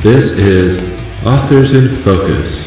This is Authors in Focus.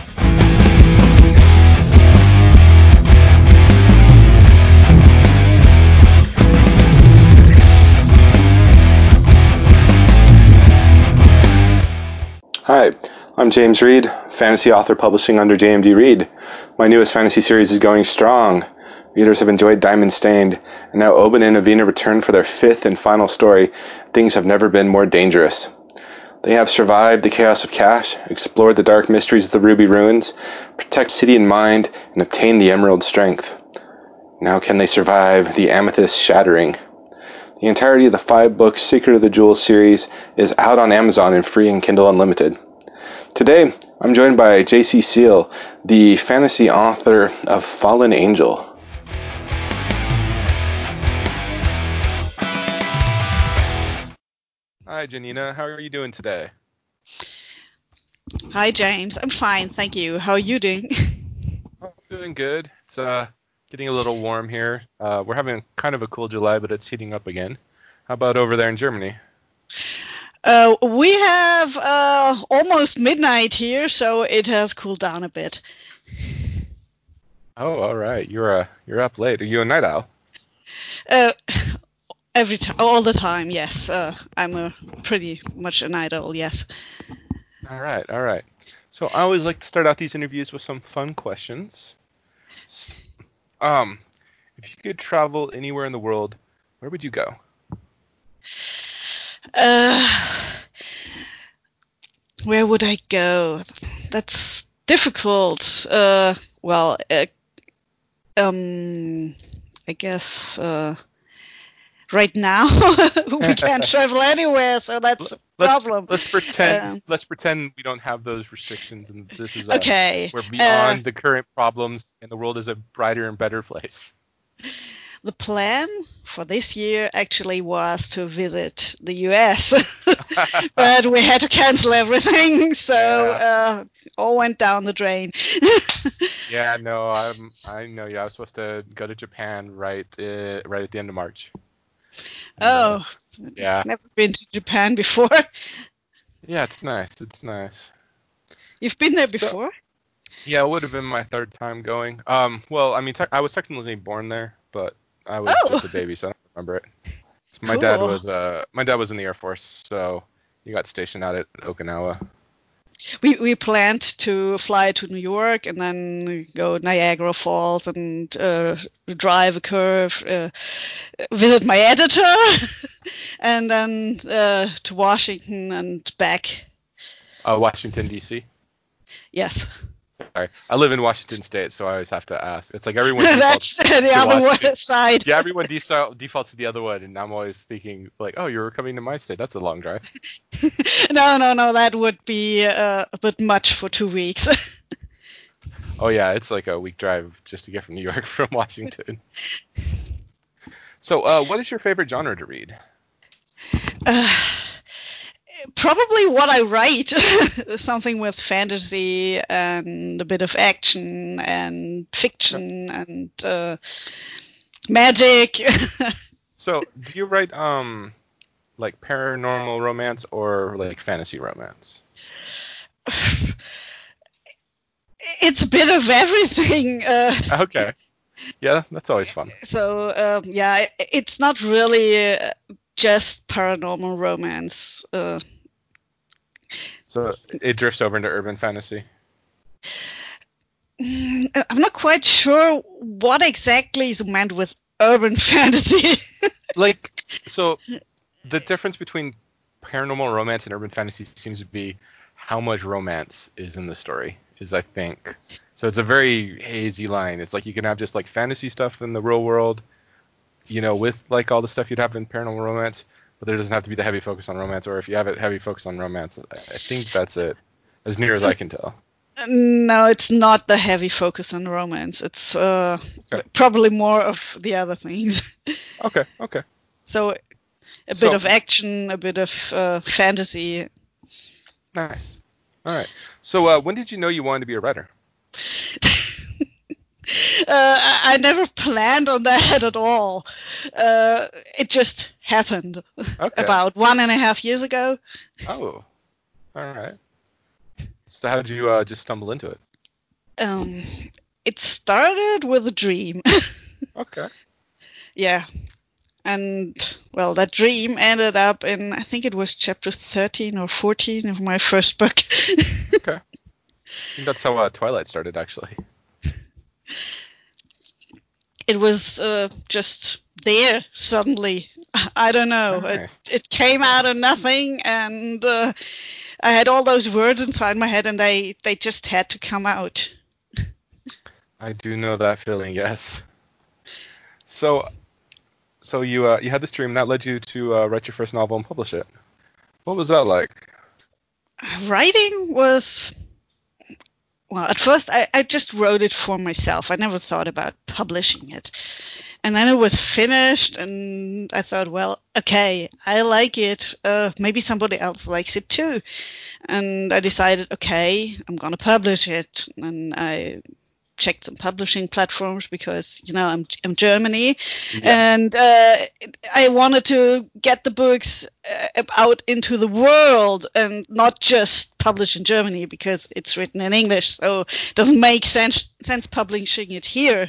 Hi, I'm James Reed, fantasy author publishing under JMD Reed. My newest fantasy series is going strong. Readers have enjoyed Diamond Stained, and now Oben and Avina return for their fifth and final story, Things Have Never Been More Dangerous. They have survived the chaos of Cash, explored the dark mysteries of the Ruby Ruins, protect City and Mind, and obtain the Emerald Strength. Now can they survive the Amethyst Shattering? The entirety of the 5-book Secret of the Jewels series is out on Amazon and free in Kindle Unlimited. Today, I'm joined by J.C. Seal, the fantasy author of Fallen Angel. Hi, Janina. How are you doing today? Hi, James. I'm fine, thank you. How are you doing? I'm doing good. It's getting a little warm here. We're having kind of a cool July, but it's heating up again. How about over there in Germany? We have almost midnight here, so it has cooled down a bit. Oh, all right. You're up late. Are you a night owl? Every time, all the time, yes. I'm pretty much an idol, yes. All right, all right. So I always like to start out these interviews with some fun questions. If you could travel anywhere in the world, where would you go? Where would I go? That's difficult. I guess right now we can't travel anywhere, so that's a problem. Let's pretend we don't have those restrictions, and this is okay. We're beyond the current problems, and the world is a brighter and better place. The plan for this year actually was to visit the US, but we had to cancel everything, so all went down the drain. Yeah, no, I know. Yeah, I was supposed to go to Japan right at the end of March. And, yeah. Never been to Japan before. Yeah, it's nice. It's nice. You've been there before? Yeah, it would have been my third time going. Well, I mean, I was technically born there, but I was just a baby, so I don't remember it. So my dad was in the Air Force, so he got stationed out at Okinawa. We planned to fly to New York and then go Niagara Falls and drive a curve, visit my editor, and then to Washington and back. Washington, D.C.? Yes. Sorry, I live in Washington State, so I always have to ask. It's like everyone defaults to the other side. Yeah, everyone defaults to the other one, and I'm always thinking like, oh, you're coming to my state. That's a long drive. No, that would be a bit much for 2 weeks. Oh yeah, it's like a week drive just to get from New York from Washington. So, what is your favorite genre to read? Probably what I write, something with fantasy and a bit of action and fiction and magic. So, do you write like paranormal romance or like fantasy romance? It's a bit of everything. Okay. Yeah, that's always fun. So it's not really just paranormal romance. So it drifts over into urban fantasy? I'm not quite sure what exactly is meant with urban fantasy. So the difference between paranormal romance and urban fantasy seems to be how much romance is in the story, I think. So it's a very hazy line. It's like you can have just like fantasy stuff in the real world, with like all the stuff you'd have in paranormal romance, but there doesn't have to be the heavy focus on romance. Or if you have a heavy focus on romance, I think that's it, as near as I can tell. No, it's not the heavy focus on romance. It's probably more of the other things. Okay. So a bit of action, a bit of fantasy. Nice. All right. So when did you know you wanted to be a writer? I never planned on that at all. It just happened about 1.5 years ago. Oh. All right. So how did you just stumble into it? It started with a dream. Okay. Yeah. And, well, that dream ended up in, I think it was chapter 13 or 14 of my first book. Okay. I think that's how Twilight started, actually. It was just there suddenly. I don't know. Nice. It came out of nothing, and I had all those words inside my head, and they just had to come out. I do know that feeling, yes. So you had this dream that led you to write your first novel and publish it. What was that like? Writing was, well, at first I just wrote it for myself. I never thought about publishing it. And then it was finished, and I thought, well, okay, I like it. Maybe somebody else likes it too. And I decided, okay, I'm going to publish it. And I checked some publishing platforms because, I'm Germany. Yeah. And I wanted to get the books out into the world and not just publish in Germany because it's written in English. So it doesn't make sense publishing it here.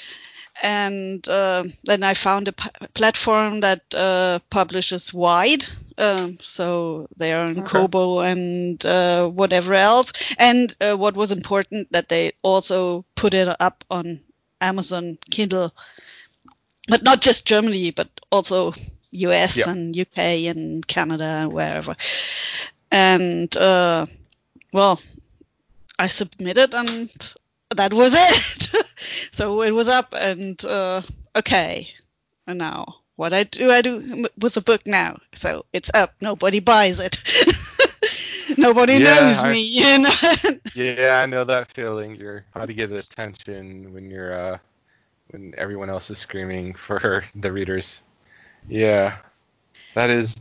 And then I found a platform that publishes wide, so they are in Kobo and whatever else. And what was important, that they also put it up on Amazon Kindle, but not just Germany, but also US and UK and Canada and wherever. And well, I submitted, and that was it. So it was up, and okay. And now, what I do with the book now? So it's up. Nobody buys it. Nobody knows me. Yeah, I know that feeling. You're how to get attention when when everyone else is screaming for the readers. Yeah, that is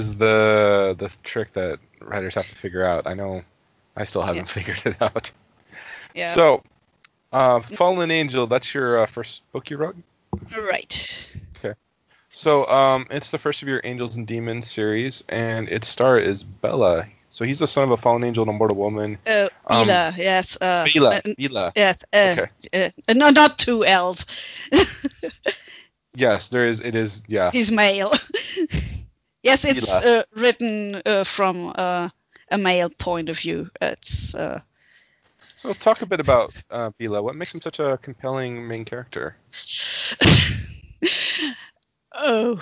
the trick that writers have to figure out. I know, I still haven't figured it out. Yeah. So, Fallen Angel, that's your first book you wrote? Right. Okay. So, it's the first of your Angels and Demons series, and its star is Bella. So he's the son of a fallen angel and a mortal woman. Bela, yes. Bela. Yes. Okay. No, not two L's. Yes, there is. It is. Yeah. He's male. Yes, it's written from a male point of view. It's. So talk a bit about Bela. What makes him such a compelling main character? Oh.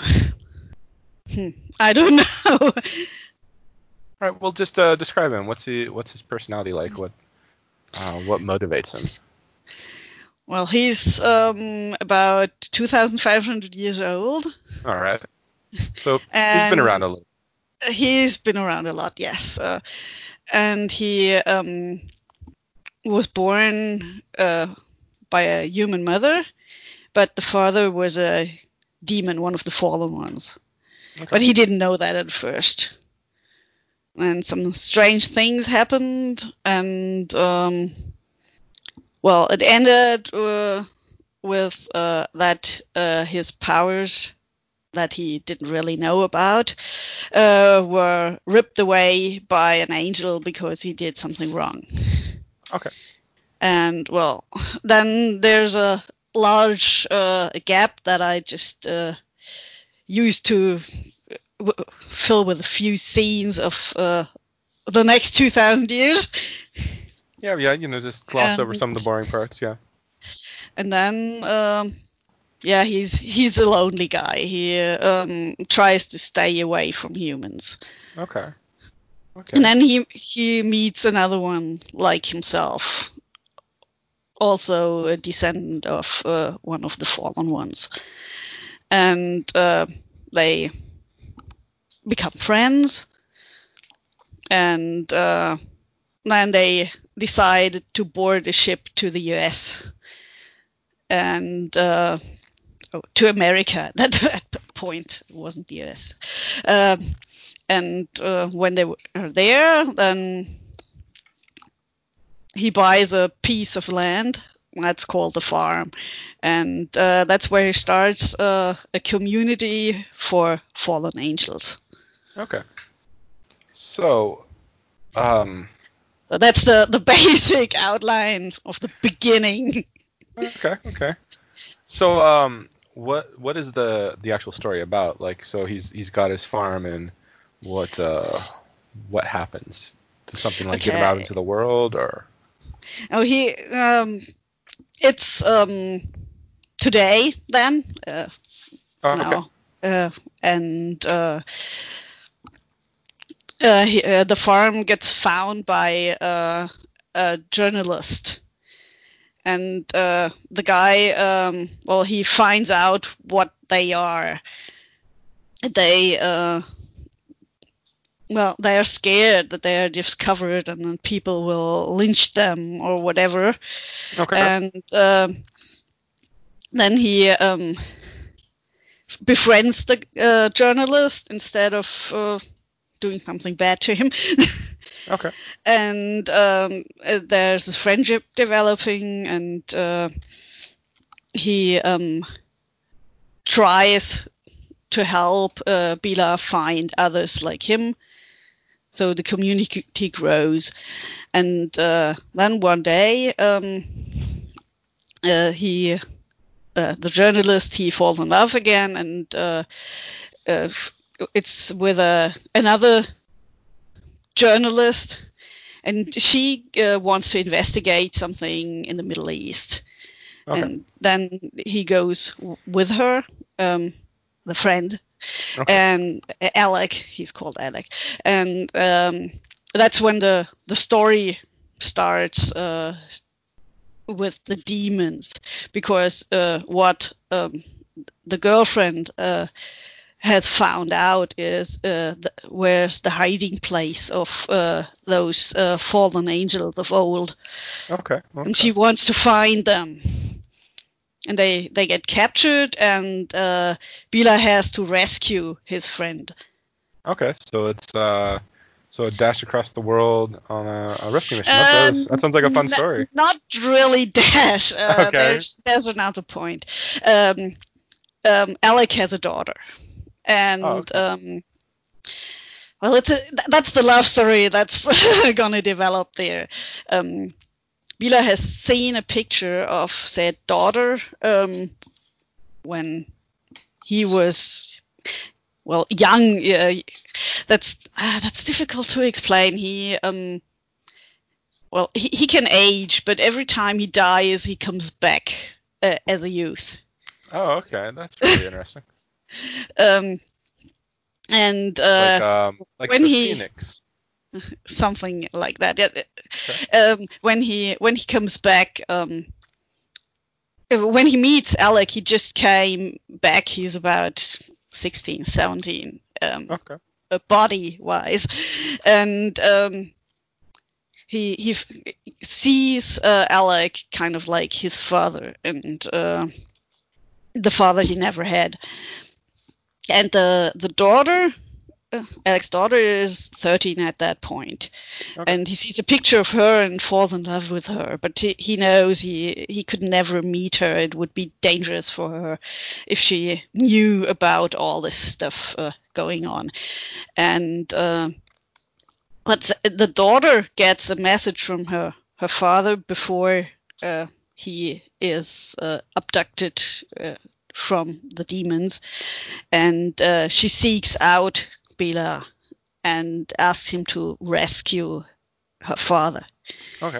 I don't know. All right. Well, just describe him. What's his personality like? What motivates him? Well, he's about 2,500 years old. All right. So he's been around a little. He's been around a lot, yes. And he was born by a human mother, but the father was a demon, one of the fallen ones. Okay. But he didn't know that at first. And some strange things happened, and well, it ended with that his powers that he didn't really know about were ripped away by an angel because he did something wrong. Okay. And well, then there's a large gap that I just used to fill with a few scenes of the next 2,000 years. Yeah, just gloss over some of the boring parts, yeah. And then, he's a lonely guy. He tries to stay away from humans. Okay. And then he meets another one like himself, also a descendant of one of the fallen ones. And they become friends, and then they decide to board a ship to the US and to America. At that point, it wasn't the US. And when they were there, then he buys a piece of land that's called the farm, and that's where he starts a community for fallen angels. Okay. So, So that's the basic outline of the beginning. Okay. So, what is the actual story about? Like, so he's got his farm, and what happens? Does something like get him out into the world, or? Oh, it's today then. Okay. Now, and the farm gets found by a journalist. And the guy, he finds out what they are. They are scared that they are discovered and then people will lynch them or whatever. Okay. And then he befriends the journalist instead of doing something bad to him. Okay. And there's this friendship developing, and he tries to help Bila find others like him. So the community grows. And then one day, the journalist, he falls in love again, and it's with another journalist, and she wants to investigate something in the Middle East. Okay. And then he goes with her, the friend, Okay. and Alec, he's called Alec. And that's when the story starts with the demons, because what the girlfriend has found out is where's the hiding place of those fallen angels of old. Okay. And she wants to find them. And they get captured, and Bila has to rescue his friend. Okay, so it's a dash across the world on a rescue mission. That sounds like a fun story. Not really dash. Okay. There's another point. Alec has a daughter, and that's the love story that's gonna develop there. Bila has seen a picture of said daughter when he was young. That's difficult to explain. He can age, but every time he dies, he comes back as a youth. Oh, okay, that's really interesting. And like when the he Phoenix. Something like that. Yeah. Okay. When he comes back, when he meets Alec, he just came back. He's about 16, 17, Okay. body wise, and he sees Alec kind of like his father, and the father he never had. And the daughter, Alec's daughter, is 13 at that point. Okay. And he sees a picture of her and falls in love with her, but he knows he could never meet her. It would be dangerous for her if she knew about all this stuff going on. And but the daughter gets a message from her father before he is abducted from the demons, and she seeks out Bila and asks him to rescue her father. Okay.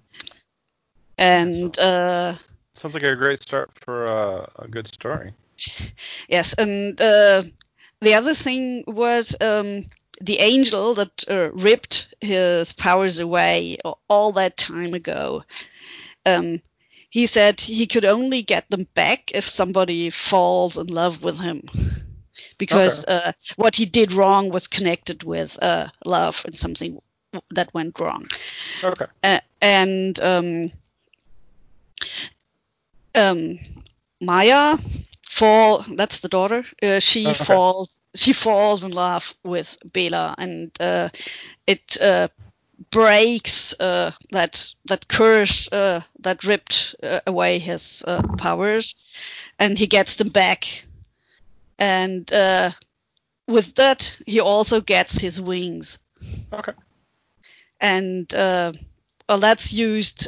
And sounds like a great start for a good story. Yes, and the other thing was the angel that ripped his powers away all that time ago. He said he could only get them back if somebody falls in love with him, because what he did wrong was connected with love and something that went wrong. Okay. And Maya that's the daughter. She falls in love with Bela, and it breaks that curse that ripped away his powers, and he gets them back. And with that, he also gets his wings. Okay. and well, that's used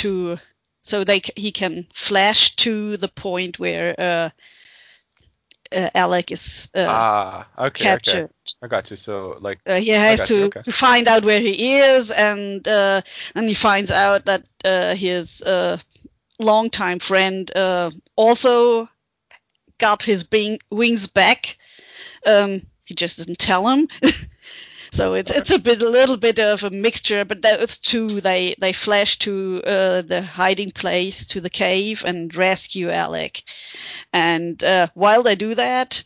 he can flash to the point where Alec is Okay. captured. I got you. So like, He I has got you. to Okay. find out where he is, and he finds out that his longtime friend also got his wings back. He just didn't tell him. So it's a little bit of a mixture, but those two they flash to the hiding place, to the cave, and rescue Alec. And while they do that,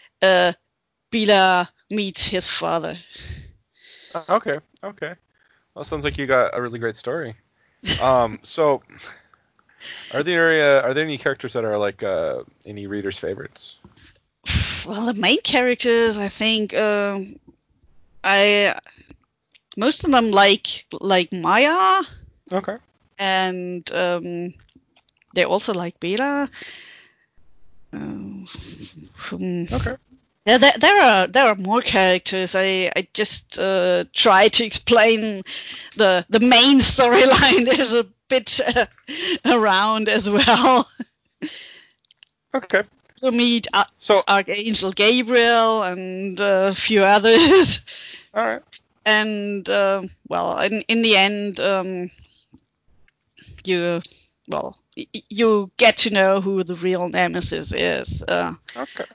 Bila meets his father. Okay. Well, sounds like you got a really great story. So are there any characters that are like any readers' favorites? Well, the main characters, I think, most of them like Maya, Okay. and they also like Bela. Okay. Yeah, there are more characters. I just try to explain the main storyline. There's a bit around as well. Okay. We meet So Archangel Gabriel and a few others. all right. And well, in the end, you get to know who the real Nemesis is. Okay.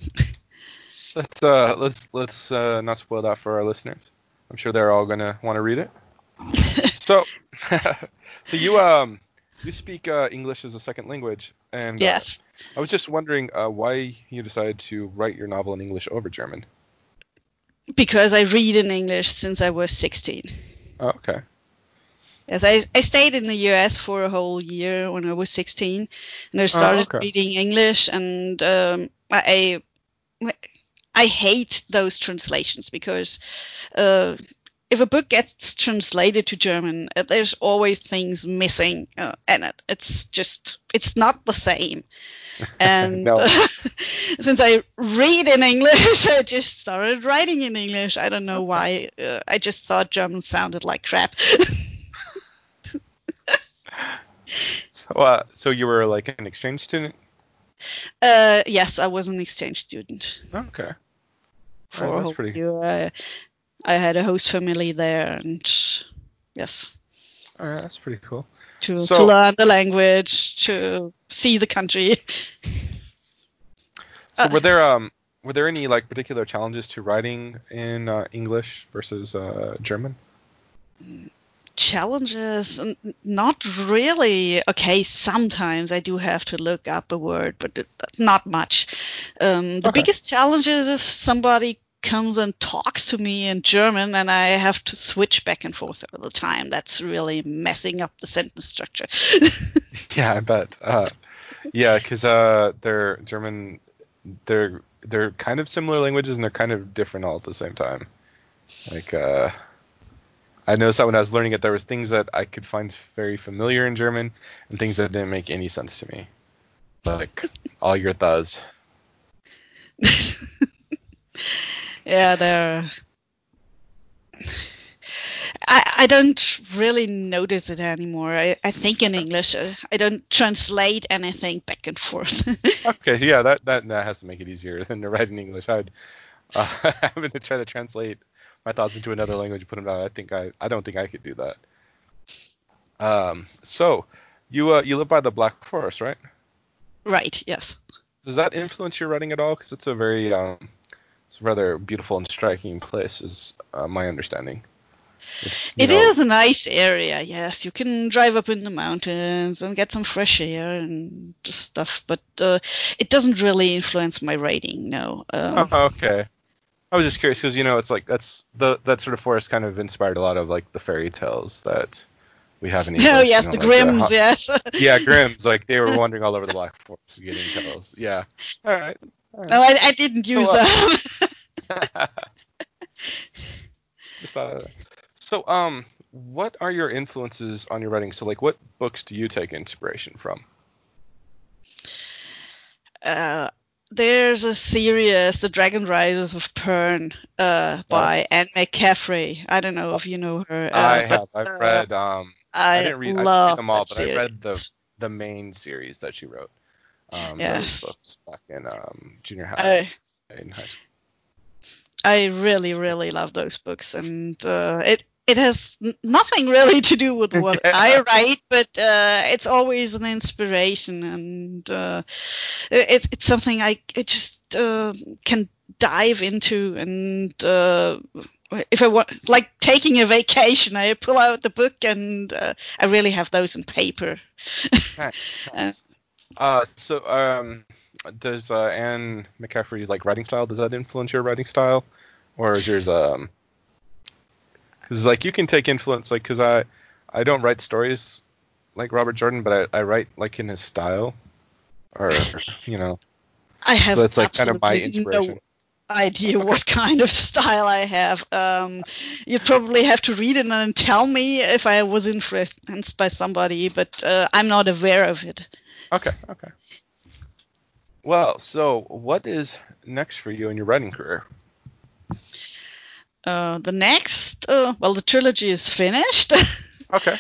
Let's not spoil that for our listeners. I'm sure they're all gonna want to read it. So so you speak English as a second language, and Yes, I was just wondering why you decided to write your novel in English over German. because I read in English since I was 16. Oh, okay. Yes, I stayed in the US for a whole year when I was 16, and I started okay. reading English, and I hate those translations because if a book gets translated to German, there's always things missing in it. It's not the same. And No. since I read in English, I just started writing in English. I don't know why. I just thought German sounded like crap. So you were like an exchange student? Yes, I was an exchange student Okay. for Alright, a that's whole pretty. year. I had a host family there, and yes, All right, that's pretty cool. to So learn the language, to see the country. were there any like particular challenges to writing in English versus German? Challenges? Not really. Okay, sometimes I do have to look up a word, but not much. The Okay. biggest challenge is if somebody comes and talks to me in German and I have to switch back and forth all the time. That's really messing up the sentence structure. Yeah, I bet. Yeah, because they're German. They're kind of similar languages and they're kind of different all at the same time. Like I noticed that when I was learning it, there was things that I could find very familiar in German and things that didn't make any sense to me. Like all your tha's. Yeah, I don't really notice it anymore. I think in English. I don't translate anything back and forth. Okay, yeah, that has to make it easier than to write in English. I'd having to try to translate my thoughts into another language and put them down. I don't think I could do that. So you live by the Black Forest, right? Right, yes. Does that influence your writing at all? Because it's a very it's a rather beautiful and striking place, is my understanding. It's It is a nice area, yes. You can drive up in the mountains and get some fresh air and just stuff, but it doesn't really influence my writing, no. okay. I was just curious because it's like that sort of forest kind of inspired a lot of like the fairy tales that we have in English. Oh, yes, the Like Grimms, yes. yeah, Grimm's, like they were wandering all over the Black Forest getting tales. Yeah. All right. No, I didn't use So, them. just thought of that. So, what are your influences on your writing? So, like, what books do you take inspiration from? there's a series, The Dragon Riders of Pern, by Yes. Anne McCaffrey. I don't know if you know her, I but have. I've read. I I didn't read. I didn't read love them all, that but I read series. the main series that she wrote. Those Yes, books back in junior high in high school. I really, really love those books, and it has nothing really to do with what I Yeah. write, but it's always an inspiration, and it's something I just can dive into, and if I want, like taking a vacation, I pull out the book, and I really have those in paper. Nice, Uh, nice. So does Anne McCaffrey's like writing style, does that influence your writing style, or is yours because like you can take influence like because I don't write stories like Robert Jordan, but I write like in his style, or you know, I so have that's like kind of my absolutely no inspiration. idea Okay. what kind of style I have. You'd probably have to read it and then tell me if I was influenced by somebody, but I'm not aware of it. Okay. Okay. Well, so what is next for you in your writing career? The next, well, the trilogy is finished. Okay.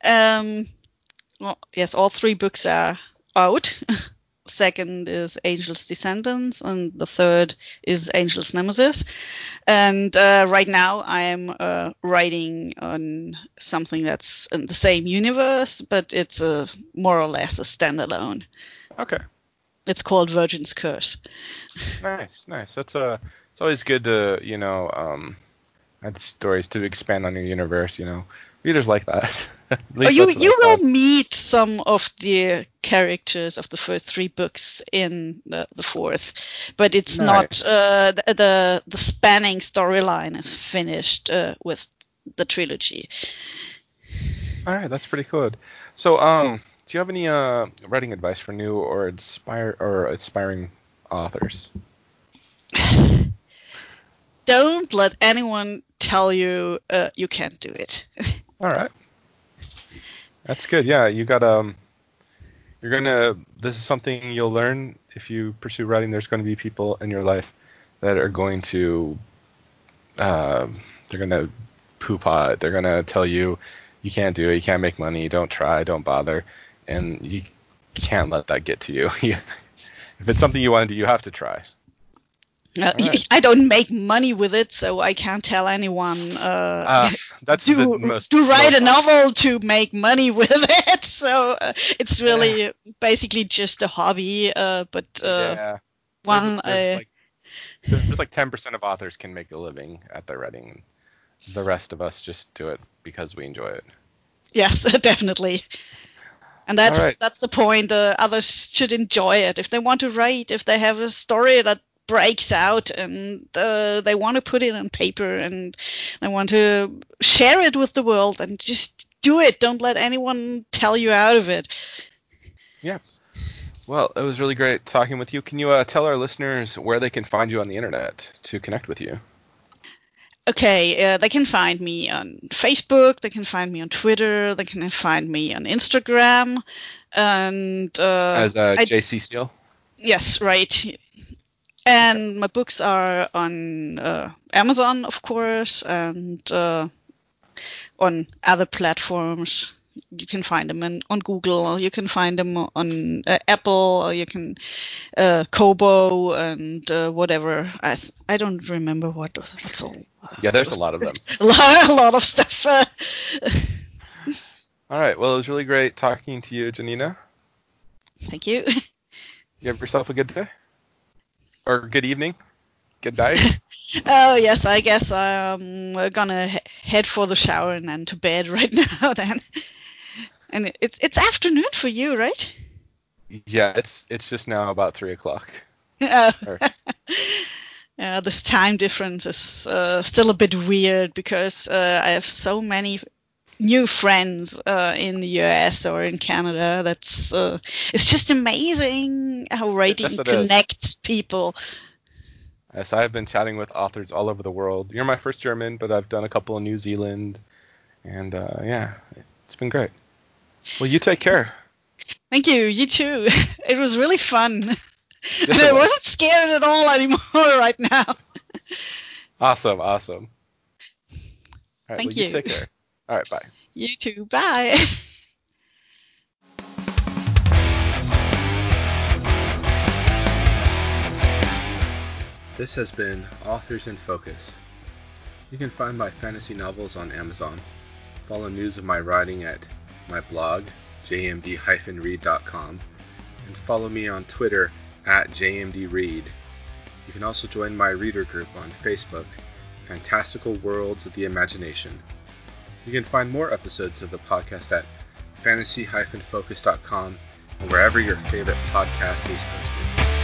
Well, yes, all 3 books are out. Second is Angel's Descendants, and the third is Angel's Nemesis. And right now I am writing on something that's in the same universe, but it's more or less a standalone. Okay. It's called Virgin's Curse. Nice, nice. It's always good to, add stories to expand on your universe, Readers like that. At Oh, least you that's what I you found. will meet some of the characters of the first 3 books in the fourth, but it's not Nice. the spanning storyline is finished with the trilogy. All right, that's pretty good. So, do you have any writing advice for new or aspiring authors? Don't let anyone tell you you can't do it. All right, that's good. Yeah, this is something you'll learn if you pursue writing. There's going to be people in your life that are going to, they're going to poo-pah it. They're going to tell you you can't do it, you can't make money, don't try, don't bother, and you can't let that get to you. If it's something you want to do, you have to try. All right. I don't make money with it, so I can't tell anyone That's the most do write most a novel to make money with it. So it's yeah. really basically just a hobby. But Yeah. one, There's like 10% of authors can make a living at their writing. The rest of us just do it because we enjoy it. yes, definitely. And All right. that's the point. Others should enjoy it. If they want to write, if they have a story that breaks out and they want to put it on paper and they want to share it with the world, and just do it. Don't let anyone tell you out of it. Yeah. Well, it was really great talking with you. Can you tell our listeners where they can find you on the internet to connect with you? Okay, they can find me on Facebook, they can find me on Twitter, they can find me on Instagram, and As JC Steele? yes, right. Okay. And my books are on Amazon, of course, and on other platforms. You can find them on Google, you can find them on Apple, or you can Kobo and whatever. I don't remember what's all. Yeah, there's a lot of them. A lot of stuff. All right. Well, it was really great talking to you, Janina. Thank you. You have yourself a good day? Or good evening? Good night? Oh yes, I guess I'm gonna head for the shower and then to bed right now then. And it's afternoon for you, right? Yeah, it's just now about 3 o'clock. Uh, Or, this time difference is still a bit weird because I have so many new friends in the US or in Canada. It's just amazing how writing yes, it is. connects people. Yes, I've been chatting with authors all over the world. You're my first German, but I've done a couple in New Zealand, and yeah, it's been great. Well, you take care. Thank you. You too. It was really fun. Yes, And it I was. wasn't scared at all anymore right now. Awesome. All right, Thank well, you you. take care. All right, bye. You too. Bye. This has been Authors in Focus. You can find my fantasy novels on Amazon, follow news of my writing at my blog, jmd-read.com, and follow me on Twitter at jmdread. You can also join my reader group on Facebook, Fantastical Worlds of the Imagination. You can find more episodes of the podcast at fantasy-focus.com and wherever your favorite podcast is hosted.